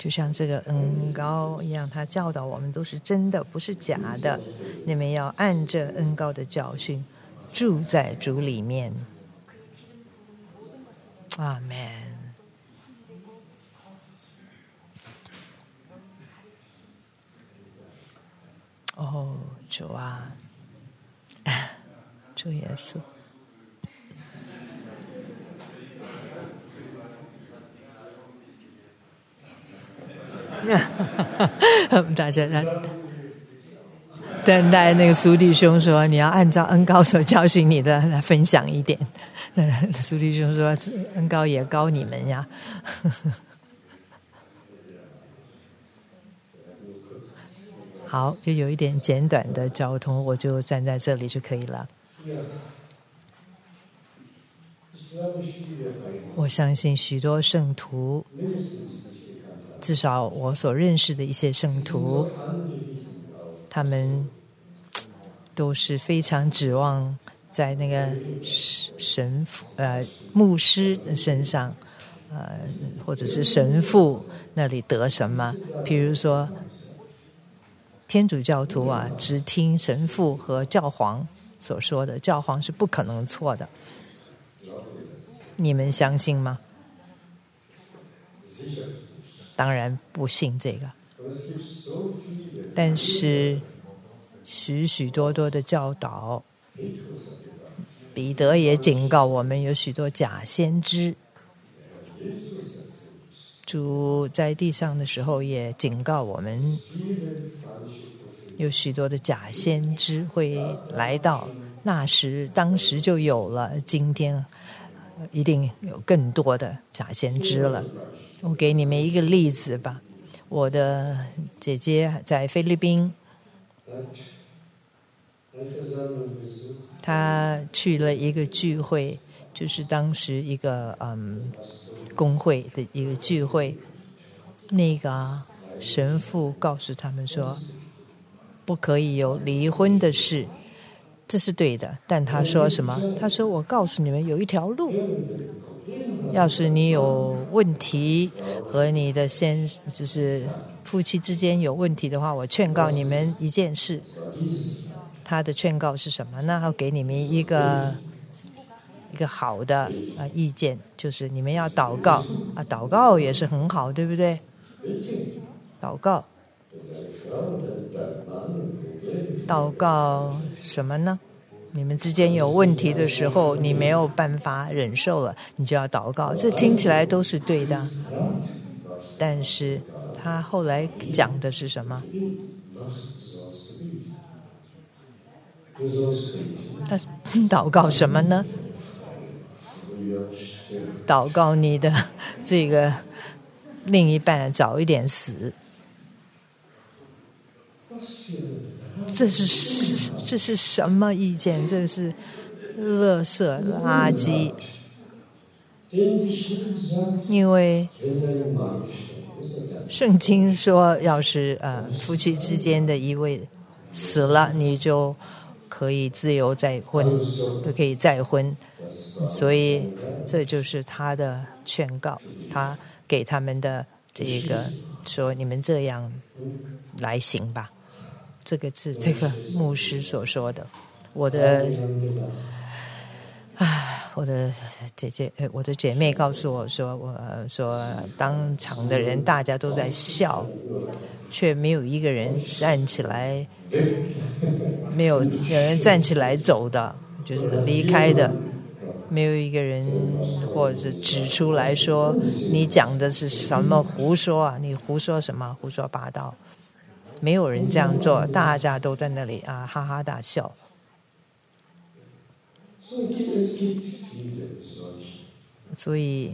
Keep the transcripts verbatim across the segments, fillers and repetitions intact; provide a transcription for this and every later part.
就像这个恩膏一样，他教导我们都是真的，不是假的。你们要按着恩膏的教训，住在主里面。阿们。哦，主啊，主耶稣。大家等待那个苏弟兄说，你要按照恩膏所教训你的来分享一点。苏弟兄说，恩膏也膏你们呀。好，就有一点简短的交通，我就站在这里就可以了。我相信许多圣徒，至少我所认识的一些圣徒，他们都是非常指望在那个神父呃牧师的身上，呃或者是神父那里得什么。比如说天主教徒啊，只听神父和教皇所说的，教皇是不可能错的。你们相信吗？当然不信这个，但是许许多多的教导，彼得也警告我们有许多假先知。主在地上的时候也警告我们，有许多的假先知会来到，那时当时就有了，今天一定有更多的假先知了。我给你们一个例子吧，我的姐姐在菲律宾，她去了一个聚会，就是当时一个嗯公会的一个聚会，那个神父告诉他们说，不可以有离婚的事，这是对的。但他说什么？他说我告诉你们有一条路，要是你有问题和你的先就是夫妻之间有问题的话，我劝告你们一件事。他的劝告是什么呢？要给你们一个一个好的呃意见，就是你们要祷告啊，祷告也是很好，对不对？祷告，祷告什么呢？你们之间有问题的时候，你没有办法忍受了，你就要祷告。这听起来都是对的，但是他后来讲的是什么？他祷告什么呢？祷告你的这个另一半早一点死。这是这是什么意见？这是垃圾垃圾。因为圣经说，要是呃夫妻之间的一位死了，你就可以自由再婚，就可以再婚。所以这就是他的劝告，他给他们的这个说，你们这样来行吧。这个是这个牧师所说的。我的啊，我的姐姐，我的姐妹告诉我说，我说当场的人大家都在笑，却没有一个人站起来，没有有人站起来走的，就是离开的，没有一个人或者指出来说你讲的是什么胡说啊，你胡说什么，胡说八道。没有人这样做，大家都在那里啊哈哈大笑。所以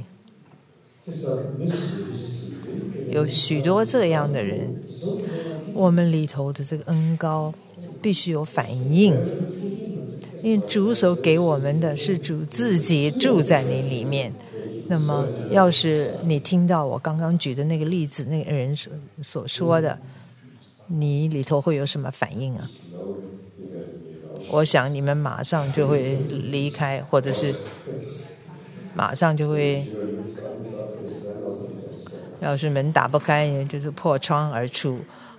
有许多这样的人，我们里头的这个恩膏必须有反应，因为主所给我们的是主自己住在你里面。那么要是你听到我刚刚举的那个例子，那个人所所说的，你里头会有什么反应啊？我想你们马上就会离开，或者是马上就会要是门打不开，也就是破窗而出，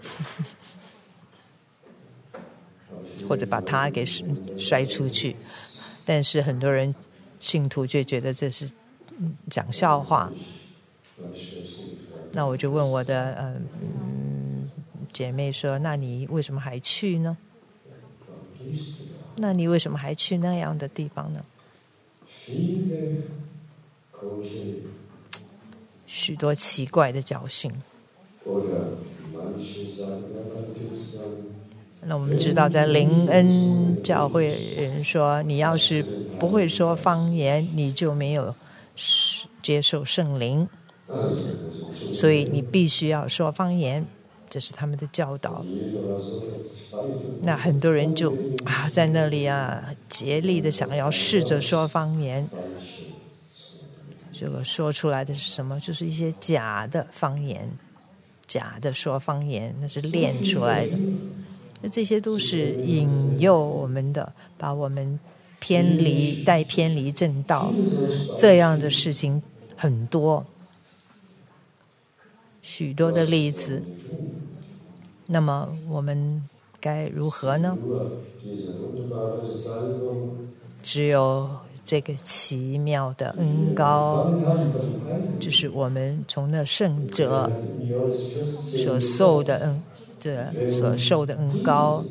或者把他给摔出去。但是很多人信徒却觉得这是讲笑话。那我就问我的嗯姐妹说：“那你为什么还去呢？那你为什么还去那样的地方呢？”许多奇怪的教训。那我们知道，在灵恩教会人说，你要是不会说方言，你就没有接受圣灵，所以你必须要说方言，这是他们的教导。那很多人就啊，在那里啊，竭力的想要试着说方言。这个说出来的是什么？就是一些假的方言，假的说方言，那是练出来的。那这些都是引诱我们的，把我们偏离、带偏离正道。这样的事情很多，许多的例子。那么我们该如何呢？只有这个奇妙的恩膏，就是我们从那圣者所受的恩，这所受的恩膏。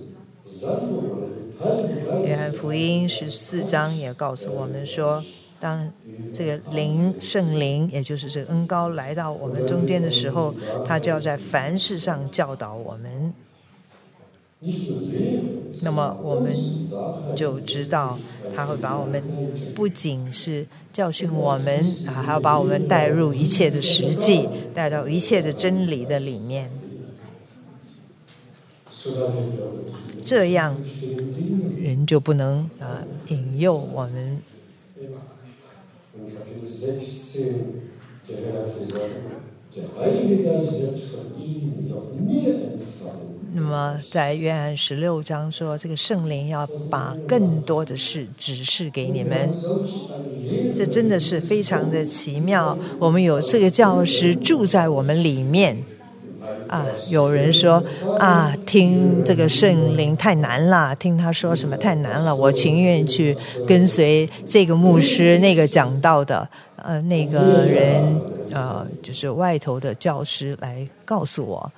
约翰福音十四章也告诉我们说，当这个灵圣灵，也就是这个恩膏来到我们中间的时候，他就要在凡事上教导我们。那么我们就知道他会把我们不仅是教训我们，还要把我们带入一切的实际，带到一切的真理的里面。这样人就不能啊引诱我们。那么在约翰十六章说，这个圣灵要把更多的事指示给你们，这真的是非常的奇妙。我们有这个教师住在我们里面啊，有人说啊，听这个圣灵太难了，听他说什么太难了，我情愿去跟随这个牧师那个讲道的呃那个人呃就是外头的教师来告诉我。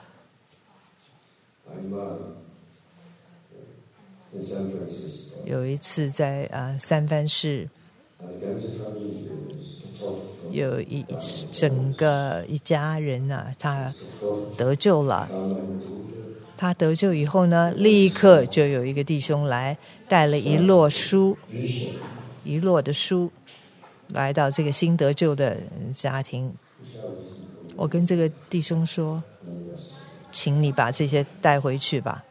有一次在呃三藩市，有一整个一家人啊，他得救了。他得救以后呢，立刻就有一个弟兄来，带了一摞书，一摞的书，来到这个新得救的家庭。我跟这个弟兄说，请你把这些带回去吧。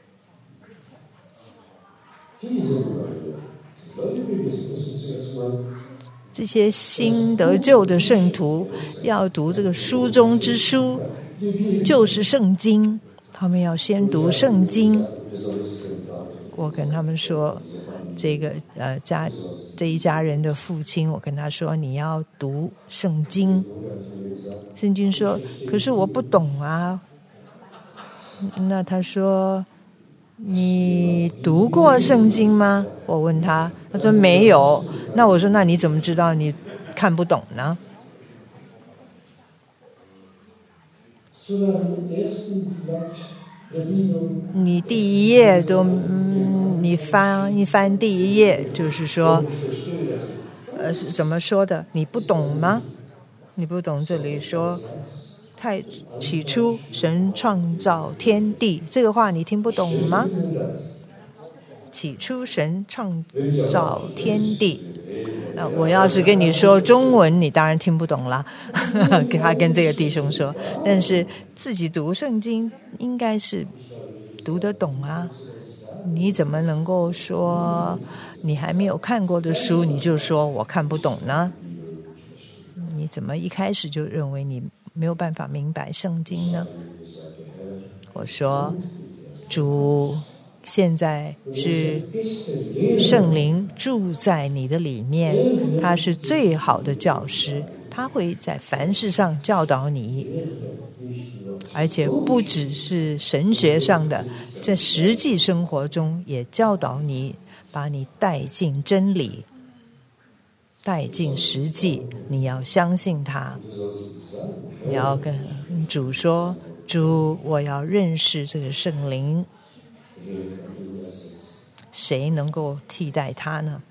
这些新得救的圣徒要读这个书中之书，就是圣经，他们要先读圣经。我跟他们说，这个呃家这一家人的父亲，我跟他说，你要读圣经。圣经说，可是我不懂啊。那他说，你读过圣经吗？我问他，他说没有。那我说，那你怎么知道你看不懂呢？你第一页都，嗯、你翻一翻第一页，就是说，呃，是怎么说的？你不懂吗？你不懂这里说，太起初神创造天地，这个话你听不懂吗？起初神创造天地，呃，我要是跟你说中文，你当然听不懂了。他跟这个弟兄说，但是自己读圣经应该是读得懂啊。你怎么能够说你还没有看过的书，你就说我看不懂呢？你怎么一开始就认为你没有办法明白圣经呢？我说，主现在是圣灵住在你的里面，他是最好的教师， 他会在凡事上教导你，而且不只是神学上的，在实际生活中也教导你，把你带进真理，带进实际。你要相信他，你要跟主说，主，我要认识这个圣灵，谁能够替代他呢？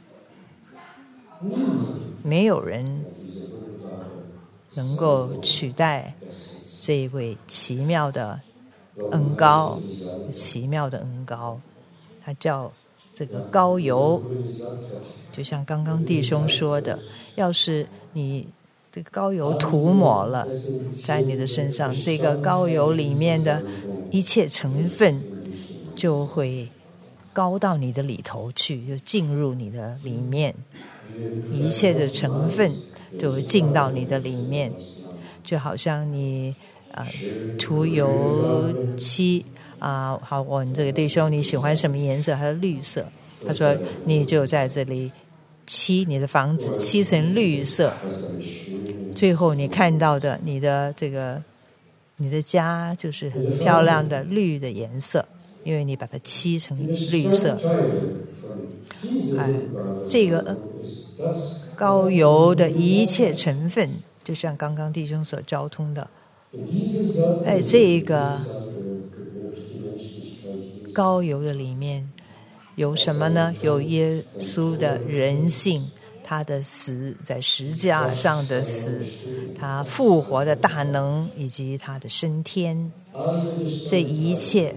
没有人能够取代这一位奇妙的恩膏，奇妙的恩膏，他叫这个膏油。就像刚刚弟兄说的，要是你这个膏油涂抹了在你的身上，这个膏油里面的一切成分就会膏到你的里头去，就进入你的里面，一切的成分就会进到你的里面。就好像你呃涂油漆啊、呃，好，我问这个弟兄你喜欢什么颜色？他说绿色。他说你就在这里漆你的房子，漆成绿色，最后你看到的你的这个你的家就是很漂亮的绿的颜色，因为你把它漆成绿色。哎，这个膏油的一切成分，就像刚刚弟兄所交通的，哎，这个膏油的里面有什么呢？有耶稣的人性，他的死，在十字架上的死，他复活的大能，以及他的升天，这一切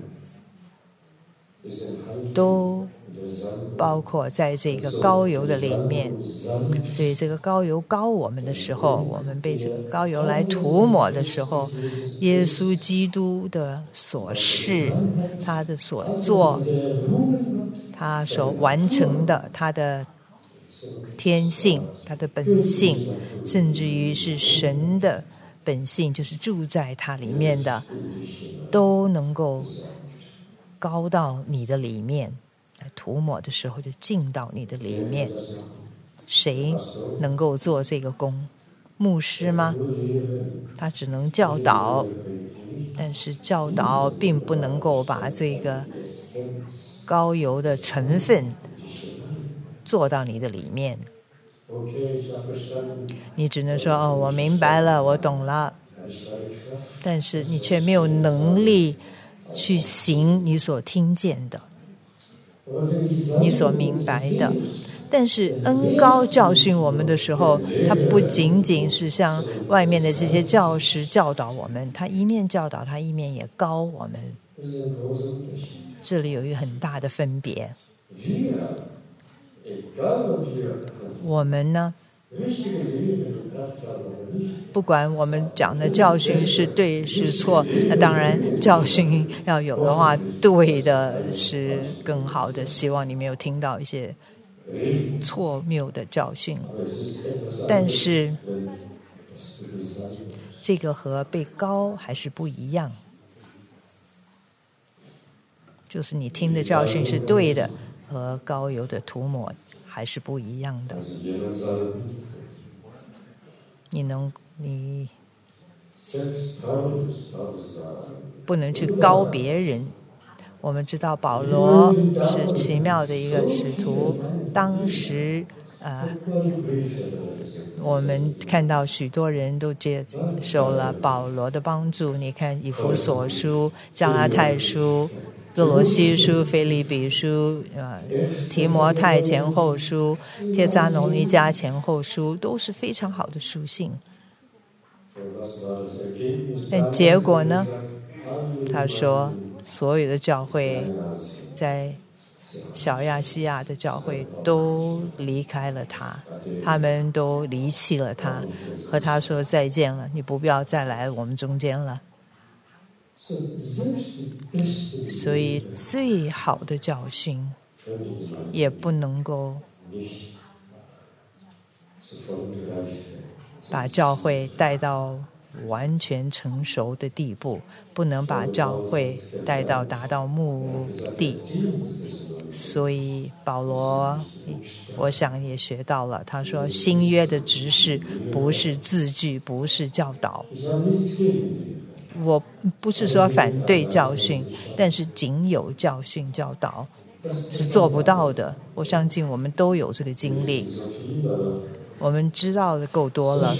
都包括在这个膏油的里面。所以这个膏油膏我们的时候，我们被这个膏油来涂抹的时候，耶稣基督的所事，他的所做，他所完成的，他的天性，他的本性，甚至于是神的本性，就是住在他里面的，都能够膏到你的里面，涂抹的时候就进到你的里面。谁能够做这个工？牧师吗？他只能教导，但是教导并不能够把这个膏油的成分做到你的里面。你只能说哦，我明白了，我懂了，但是你却没有能力去行你所听见的，你所明白的。但是恩膏教训我们的时候，他不仅仅是像外面的这些教师教导我们，他一面教导，他一面也膏我们。这里有一个很大的分别。我们呢，不管我们讲的教训是对是错，那当然教训要有的话，对的是更好的，希望你没有听到一些错谬的教训。但是这个和被膏还是不一样，就是你听的教训是对的，和膏油的涂抹还是不一样的。你能你不能去膏别人。我们知道保罗是奇妙的一个使徒，当时呃，我们看到许多人都接受了保罗的帮助。你看以弗所书、加拉太书、哥罗西书、腓立比书、呃、提摩太前后书、帖撒罗尼迦前后书，都是非常好的书信。但结果呢，他说所有的教会在小亚细亚的教会都离开了他，他们都离弃了他，和他说再见了，你不要再来我们中间了。所以最好的教训也不能够把教会带到完全成熟的地步，不能把教会带到达到目的。 所以保罗我想也学到了，他说新约的执事不是字句，不是教导。我不是说反对教训，但是仅有教训教导是做不到的。我相信我们都有这个经历，我们知道的够多了，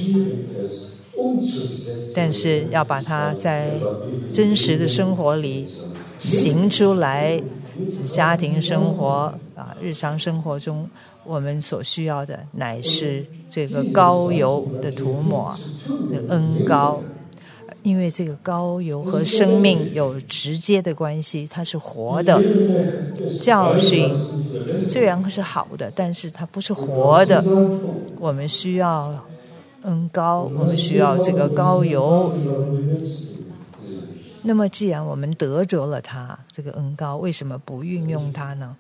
但是要把它在真实的生活里行出来，家庭生活啊，日常生活中我们所需要的乃是这个膏油的涂抹的恩膏，因为这个膏油和生命有直接的关系，它是活的。教训虽然是好的，但是它不是活的。我们需要恩膏，我们需要这个膏油。那么既然我们得着了它这个恩膏，为什么不运用它呢？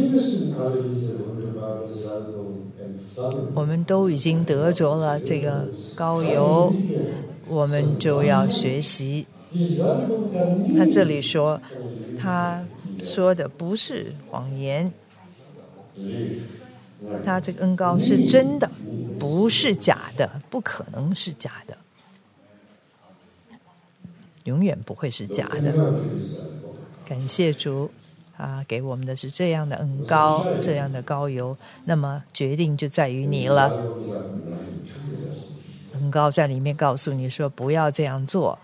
我们都已经得着了这个膏油，我们就要学习。他这里说，他说的不是谎言，他这个恩膏是真的，不是假的，不可能是假的，永远不会是假的。感谢主啊，给我们的是这样的恩膏，这样的膏油。那么决定就在于你了。恩膏在里面告诉你说不要这样做，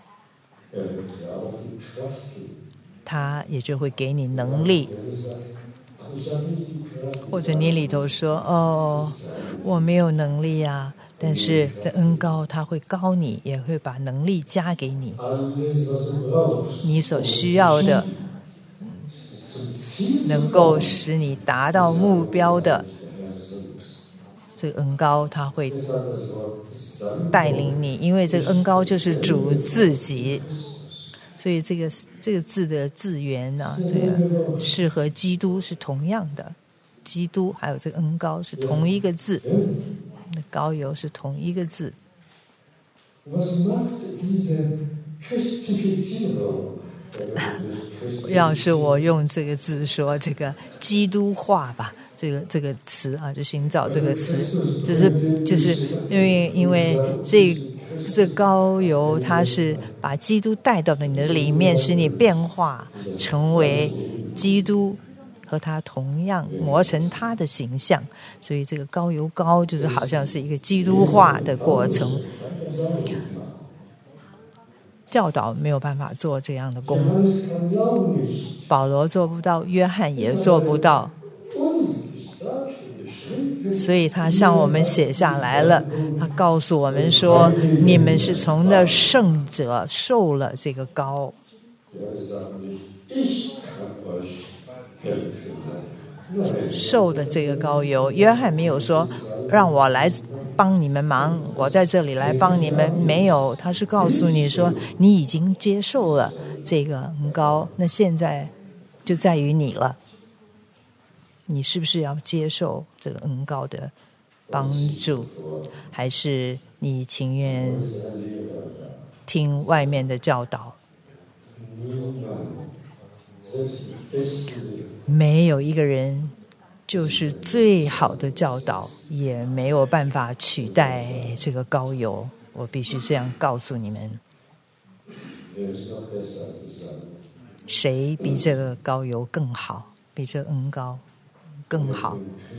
他也就会给你能力。或者你里头说哦，我没有能力啊，但是这恩膏他会膏你，也会把能力加给你，你所需要的能够使你达到目标的这个恩膏，他会带领你，因为这个恩膏就是主自己。所以这个这个字的字源呢、啊，这个是和基督是同样的，基督还有这个恩膏是同一个字，那膏油是同一个字。要是我用这个字说这个基督化吧，这个这个词啊，就寻找这个词，就是就是因为因为这。这膏油它是把基督带到了你的里面，使你变化成为基督，和他同样磨成他的形象。所以这个膏油膏就是好像是一个基督化的过程。教导没有办法做这样的工，保罗做不到，约翰也做不到，所以他向我们写下来了，他告诉我们说，你们是从那圣者受了这个膏。受的这个膏油，约翰没有说让我来帮你们忙，我在这里来帮你们，没有，他是告诉你说你已经接受了这个恩膏，那现在就在于你了，你是不是要接受这个恩膏的帮助，还是你情愿听外面的教导？没有一个人就是最好的教导，也没有办法取代这个膏油，我必须这样告诉你们。谁比这个膏油更好，比这个恩膏更好？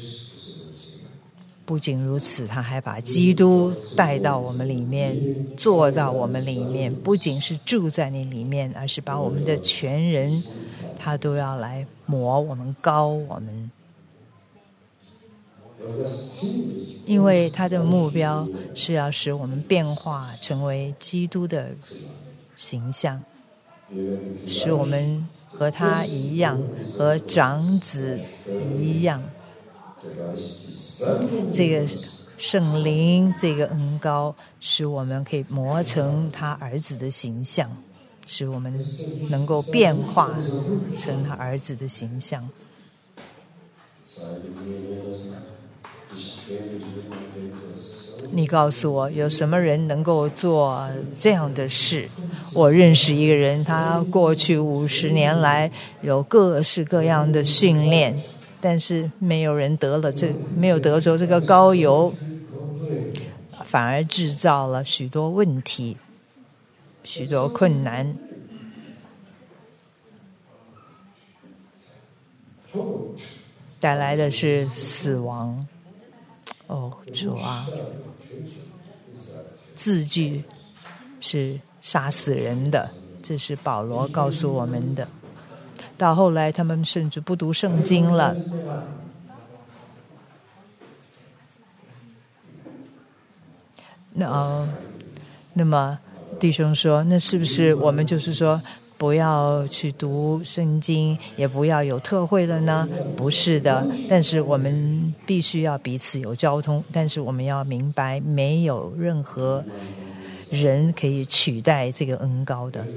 不仅如此，他还把基督带到我们里面，坐到我们里面，不仅是住在你里面，而是把我们的全人他都要来磨我们，膏我们，因为他的目标是要使我们变化成为基督的形象，使我们和他一样，和长子一样。这个圣灵，这个恩膏，使我们可以磨成他儿子的形象，使我们能够变化成他儿子的形象。 你告诉我，有什么人能够做这样的事？我认识一个人，他过去五十年来有各式各样的训练，但是没有人得了这，没有得着这个膏油，反而制造了许多问题，许多困难。带来的是死亡。哦，主啊，字句是杀死人的，这是保罗告诉我们的。到后来，他们甚至不读圣经了。那、哦、那么弟兄说，那是不是我们就是说，不要去读圣经，也不要有特会了呢？不是的，但是我们必须要彼此有交通。但是我们要明白，没有任何人可以取代这个恩膏的。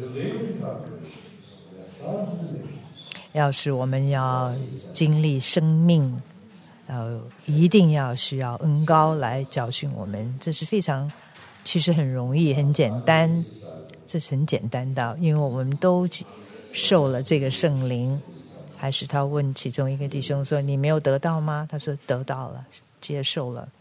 要是我们要经历生命，呃，一定要需要恩膏来教训我们。这是非常，其实很容易，很简单。这是很简单的，因为我们都受了这个圣灵。还是他问其中一个弟兄说：“你没有得到吗？”他说：“得到了，接受了。”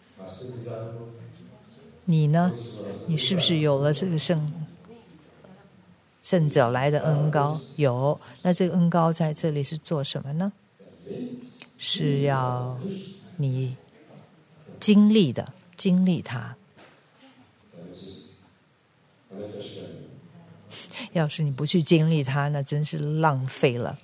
你呢？你是不是有了这个圣圣者来的恩膏？有。那这个恩膏在这里是做什么呢？是要你经历的，经历它。要是你不去经历它，那真是浪费了。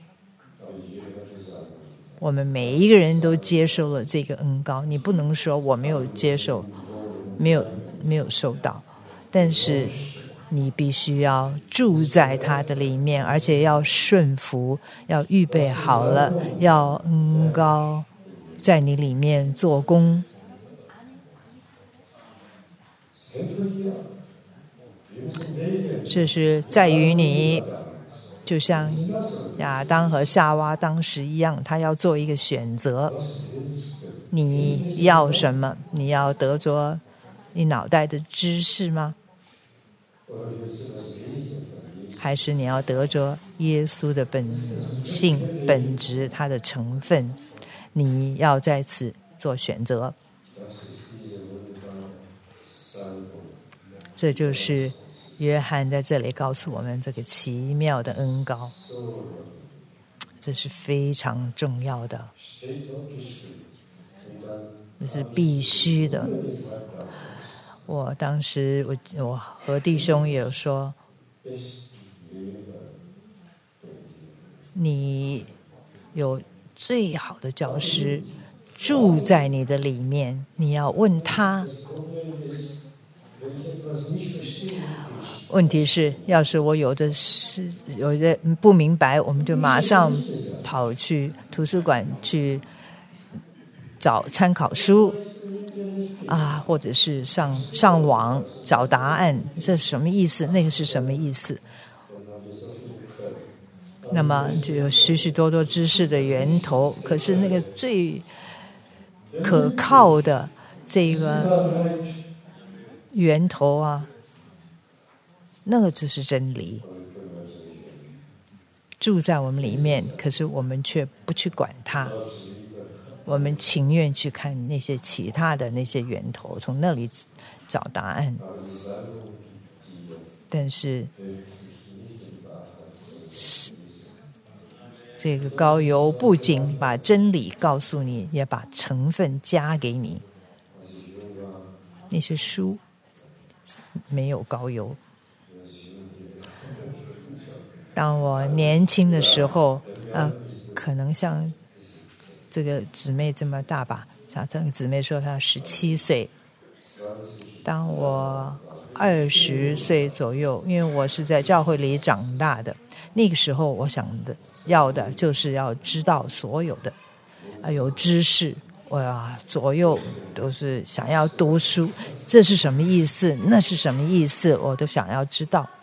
我们每一个人都接受了这个恩膏，你不能说我没有接受，没有没有受到，但是你必须要住在它的里面，而且要顺服，要预备好了，要恩膏在你里面做工。这是在于你，就像亚当和夏娃当时一样，他要做一个选择。你要什么？你要得着你脑袋的知识吗？还是你要得着耶稣的本性、本质、它的成分？你要在此做选择。这就是约翰在这里告诉我们这个奇妙的恩膏，这是非常重要的，这是必须的。我当时我我和弟兄也有说，你有最好的教师住在你的里面，你要问他。问题是，要是我有的是有的不明白，我们就马上跑去图书馆去找参考书啊，或者是上上网找答案，这是什么意思？那个是什么意思？那么就有许许多多知识的源头，可是那个最可靠的这个源头啊，那个只是真理，住在我们里面，可是我们却不去管它，我们情愿去看那些其他的那些源头，从那里找答案。但是这个膏油不仅把真理告诉你，也把成分加给你。那些书没有膏油。当我年轻的时候，呃，可能像这个姊妹这么大吧，像这个姊妹说她十七岁。当我二十岁左右，因为我是在教会里长大的，那个时候我想的要的就是要知道所有的，啊，有知识，哇，左右都是想要读书，这是什么意思？那是什么意思？我都想要知道。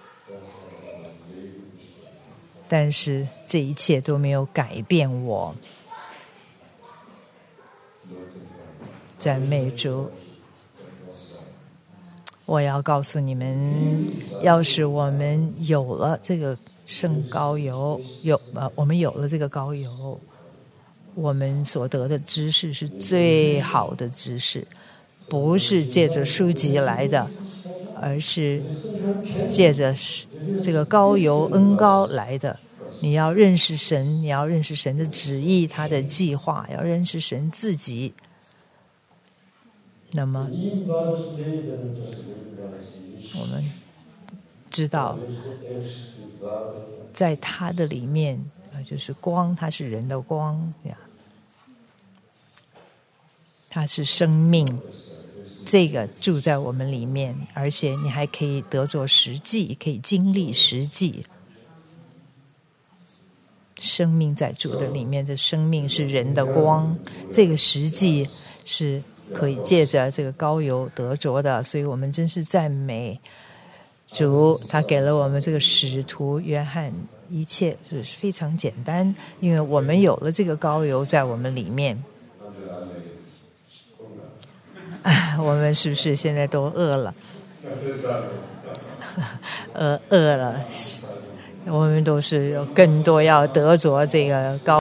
但是这一切都没有改变我。赞美主， 我要告诉你们，要是我们有了这个圣膏油，有呃，我们有了这个膏油，我们所得的知识是最好的知识，不是借着书籍来的，而是借着这个膏油恩膏来的。你要认识神，你要认识神的旨意，他的计划，要认识神自己。那么我们知道在他的里面，就是光，他是人的光呀，他是生命，这个住在我们里面，而且你还可以得着实际，可以经历实际。生命在主的里面，这生命是人的光，这个实际是可以借着这个膏油得着的，所以我们真是赞美主，他给了我们这个使徒约翰，一切是非常简单，因为我们有了这个膏油在我们里面。我们是不是现在都饿了？饿饿了，我们都是有更多要得着这个膏